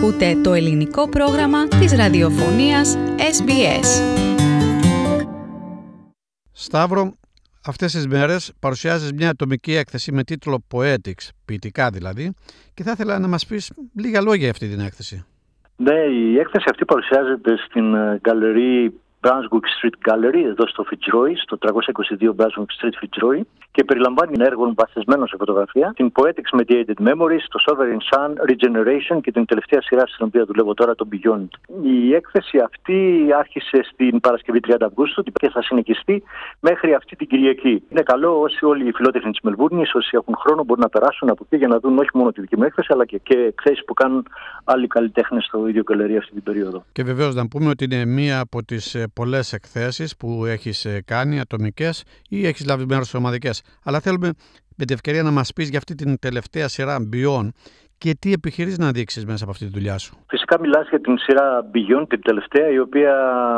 Ακούτε το ελληνικό πρόγραμμα της ραδιοφωνίας SBS. Σταύρο, αυτές τις μέρες παρουσιάζεις μια ατομική έκθεση με τίτλο Poetics, ποιητικά δηλαδή, και θα ήθελα να μας πεις λίγα λόγια για αυτή την έκθεση. Ναι, η έκθεση αυτή παρουσιάζεται στην γκαλερί Brunswick Street Gallery, εδώ στο Fitzroy, στο 322 Brunswick Street Fitzroy, και περιλαμβάνει έργων βασισμένων σε φωτογραφία, την Poetics Mediated Memories, το Sovereign Sun, Regeneration και την τελευταία σειρά στην οποία δουλεύω τώρα, το Beyond. Η έκθεση αυτή άρχισε στην Παρασκευή 30 Αυγούστου και θα συνεχιστεί μέχρι αυτή την Κυριακή. Είναι καλό όσοι όλοι οι φιλότεχνοι της Μελβούρνης, όσοι έχουν χρόνο, μπορούν να περάσουν από εκεί για να δουν όχι μόνο τη δική μου έκθεση, αλλά και εκθέσεις που κάνουν άλλοι καλλιτέχνες στο ίδιο γκαλερί αυτή την περίοδο. Και βεβαίως να πούμε ότι είναι μία από τις πολλές εκθέσεις που έχεις κάνει, ατομικές ή έχεις λάβει μέρος σε ομαδικές. Αλλά θέλουμε με την ευκαιρία να μας πεις για αυτή την τελευταία σειρά Beyond και τι επιχειρείς να δείξεις μέσα από αυτή τη δουλειά σου. Φυσικά μιλάς για την σειρά Beyond, την τελευταία, η οποία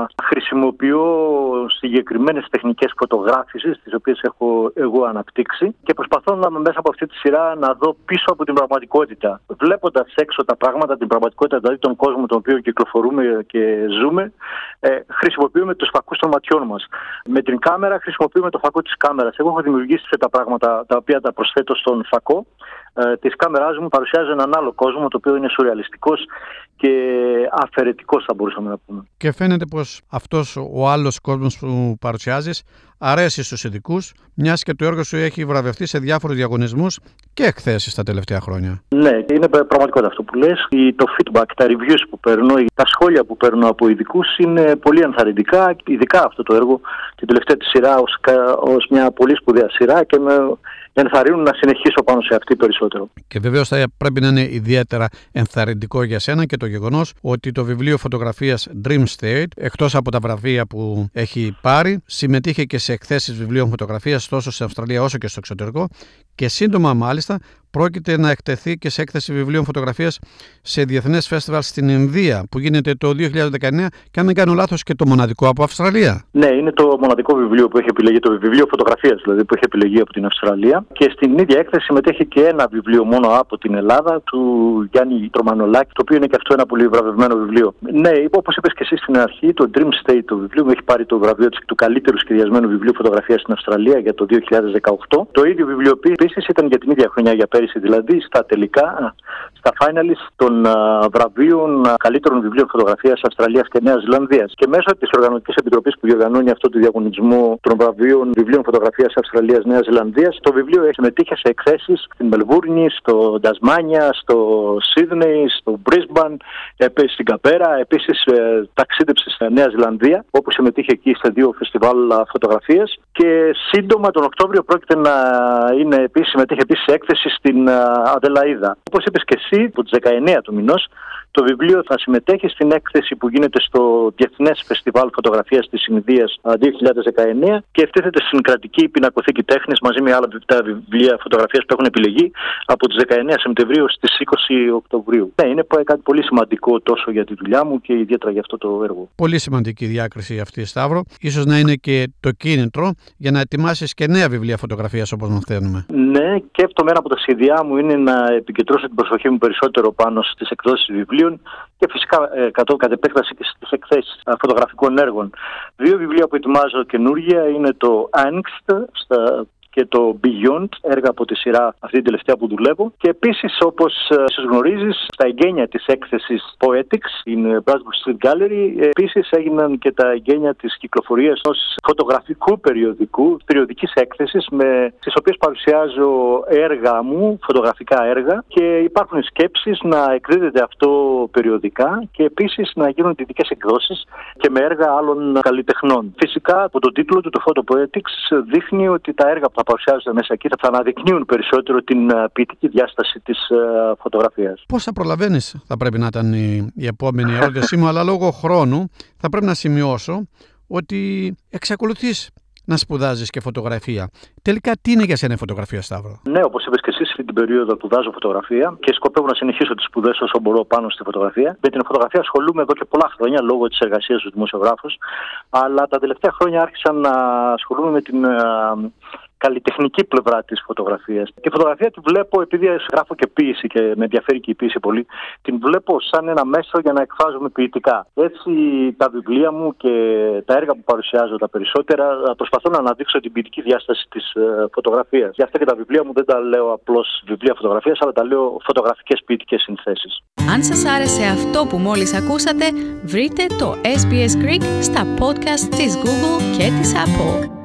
χρησιμοποιώ συγκεκριμένες τεχνικές φωτογράφησης, τις οποίες έχω εγώ αναπτύξει, και προσπαθώ μέσα από αυτή τη σειρά να δω πίσω από την πραγματικότητα. Βλέποντας έξω τα πράγματα, την πραγματικότητα, δηλαδή τον κόσμο τον οποίο κυκλοφορούμε και ζούμε, χρησιμοποιούμε τους φακούς των ματιών μας. Με την κάμερα χρησιμοποιούμε το φακό της κάμερας. Εγώ έχω δημιουργήσει τα πράγματα τα οποία τα προσθέτω στον φακό της κάμεράς μου, παρουσιάζει έναν άλλο κόσμο, το οποίο είναι σουρεαλιστικός και αφαιρετικός, θα μπορούσαμε να πούμε. Και φαίνεται πως αυτός ο άλλος κόσμος που παρουσιάζεις αρέσει στους ειδικούς, μιας και το έργο σου έχει βραβευτεί σε διάφορους διαγωνισμούς και εκθέσεις τα τελευταία χρόνια. Ναι, είναι πραγματικότητα αυτό που λες. Το feedback, τα reviews που παίρνω, τα σχόλια που παίρνω από ειδικούς είναι πολύ ενθαρρυντικά, ειδικά αυτό το έργο, την τελευταία τη σειρά ως μια πολύ σπουδαία σειρά, και με ενθαρρύνουν να συνεχίσω πάνω σε αυτή περισσότερο. Και βεβαίως θα πρέπει να είναι ιδιαίτερα ενθαρρυντικό για σένα και το γεγονός ότι το βιβλίο φωτογραφίας Dream State, εκτός από τα βραβεία που έχει πάρει, συμμετείχε και σε εκθέσεις βιβλίων φωτογραφίας τόσο στην Αυστραλία όσο και στο εξωτερικό, και σύντομα μάλιστα πρόκειται να εκτεθεί και σε έκθεση βιβλίων φωτογραφίας σε διεθνές φεστιβάλ στην Ινδία που γίνεται το 2019, και αν δεν κάνω λάθος και το μοναδικό από Αυστραλία. Ναι, είναι το μοναδικό βιβλίο που έχει επιλεγεί, το βιβλίο φωτογραφίας δηλαδή, που έχει επιλεγεί από την Αυστραλία, και στην ίδια έκθεση συμμετέχει και ένα βιβλίο μόνο από την Ελλάδα του Γιάννη Τρομανολάκη, το οποίο είναι και αυτό ένα πολύ βραβευμένο βιβλίο. Ναι, όπως είπες και εσύ στην αρχή, το Dream State, το βιβλίο μου, έχει πάρει το βραβείο του καλύτερου σχεδιασμένου βιβλίου φωτογραφίας στην Αυστραλία για το 2018. Το ίδιο βιβλίο επίσης ήταν για την ίδια χρονιά, για πέρυσι δηλαδή, στα τελικά, στα finalists των βραβείων καλύτερων βιβλίων φωτογραφίας Αυστραλίας και Νέας Ζηλανδίας. Και μέσω της Οργανωτικής Επιτροπής που διοργανώνει αυτό το διαγωνισμό των βραβείων βιβλίων φωτογραφίας Αυστραλίας Νέας Ζηλανδίας, το βιβλίο συμμετείχε σε εκθέσεις στην Μελβούρνη, στο Τασμάνια, στο Σίδνεϊ, στο Μπρίσμπαν, στην Καμπέρα. Επίσης ταξίδεψε στη Νέα Ζηλανδία, όπου συμμετείχε εκεί σε 2 φεστιβάλ φωτογραφίας. Και σύντομα τον Οκτώβριο πρόκειται να συμμετείχε επίσης σε έκθεση στην Αδελαΐδα. Όπως είπες και εσύ, από τις 19 του μηνός, το βιβλίο θα συμμετέχει στην έκθεση που γίνεται στο Διεθνές Φεστιβάλ Φωτογραφίας της Ινδίας 2019 και ευθύθεται στην κρατική πινακοθήκη τέχνης μαζί με άλλα βιβλία φωτογραφίας που έχουν επιλεγεί από τις 19 Σεπτεμβρίου στις 20 Οκτωβρίου. Ναι, είναι κάτι πολύ σημαντικό τόσο για τη δουλειά μου και ιδιαίτερα για αυτό το έργο. Πολύ σημαντική διάκριση αυτή, Σταύρο. Ίσως να είναι και το κίνητρο για να ετοιμάσεις και νέα βιβλία φωτογραφίας όπως μαθαίνουμε. Ναι, και αυτό ένα από τα σχέδιά μου είναι να επικεντρώσω την προσοχή μου περισσότερο πάνω στις εκδόσεις βιβλίων και φυσικά κατ' επέκταση και στις εκθέσεις φωτογραφικών έργων. 2 βιβλία που ετοιμάζω καινούργια είναι το Angst και το Beyond, έργα από τη σειρά αυτή την τελευταία που δουλεύω. Και επίσης, όπως σας γνωρίζεις, στα εγγένεια της έκθεσης Poetics στην Brunswick Street Gallery, επίσης έγιναν και τα εγγένεια της κυκλοφορίας ενός φωτογραφικού περιοδικής έκθεσης, στις οποίες παρουσιάζω έργα μου, φωτογραφικά έργα, και υπάρχουν σκέψεις να εκδίδεται αυτό περιοδικά και επίσης να γίνονται ειδικές εκδόσεις και με έργα άλλων καλλιτεχνών. Φυσικά, από τον τίτλο του, το Photo Poetics δείχνει ότι τα έργα που θα παρουσιάζονται μέσα εκεί θα αναδεικνύουν περισσότερο την ποιητική διάσταση της φωτογραφίας. Πώς θα προλαβαίνεις, θα πρέπει να ήταν η επόμενη ερώτησή μου, αλλά λόγω χρόνου θα πρέπει να σημειώσω ότι εξακολουθείς να σπουδάζεις και φωτογραφία. Τελικά, τι είναι για σένα η φωτογραφία, Σταύρο? Ναι, όπως είπες και εσύ, στην περίοδο σπουδάζω φωτογραφία και σκοπεύω να συνεχίσω τις σπουδές όσο μπορώ πάνω στη φωτογραφία. Με την φωτογραφία ασχολούμαι εδώ και πολλά χρόνια λόγω της εργασίας του δημοσιογράφου, αλλά τα τελευταία χρόνια άρχισα να ασχολούμαι με την καλλιτεχνική πλευρά της φωτογραφίας. Τη φωτογραφία τη βλέπω, επειδή γράφω και ποίηση και με ενδιαφέρει και η ποίηση πολύ, την βλέπω σαν ένα μέσο για να εκφράζομαι ποιητικά. Έτσι τα βιβλία μου και τα έργα που παρουσιάζω τα περισσότερα προσπαθώ να αναδείξω την ποιητική διάσταση της φωτογραφίας. Γι' αυτό και τα βιβλία μου δεν τα λέω απλώς βιβλία φωτογραφίας, αλλά τα λέω φωτογραφικές ποιητικές συνθέσεις. Αν σας άρεσε αυτό που μόλις ακούσατε, βρείτε το SBS Greek στα podcast της Google και της Apple.